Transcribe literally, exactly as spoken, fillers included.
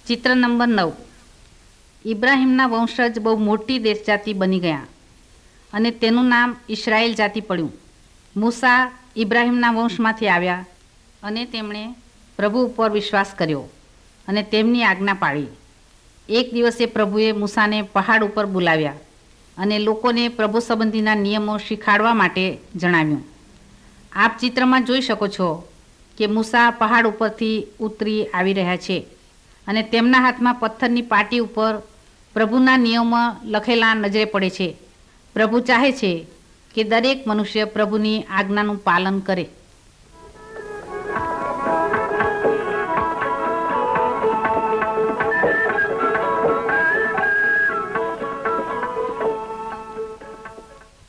ચિત્ર નંબર નવ. ઇબ્રાહિમના વંશજ બહુ મોટી દેશ જાતિ બની ગયા અને તેનું નામ ઇસ્રાયેલ જાતિ પડ્યું. મૂસા ઇબ્રાહિમના વંશમાંથી આવ્યા અને તેમણે પ્રભુ ઉપર વિશ્વાસ કર્યો અને તેમની આજ્ઞા પાળી. એક દિવસે પ્રભુએ મૂસાને પહાડ ઉપર બોલાવ્યા અને લોકોને પ્રભુ સંબંધીના નિયમો શીખવાડવા માટે જણાવ્યું. આપ ચિત્રમાં જોઈ શકો છો કે મૂસા પહાડ ઉપરથી ઉતરી આવી રહ્યા છે અને તેમના હાથમાં પથ્થરની પાટી ઉપર પ્રભુના નિયમો લખેલા નજરે પડે છે. પ્રભુ ચાહે છે કે દરેક મનુષ્ય પ્રભુની આજ્ઞાનું પાલન કરે.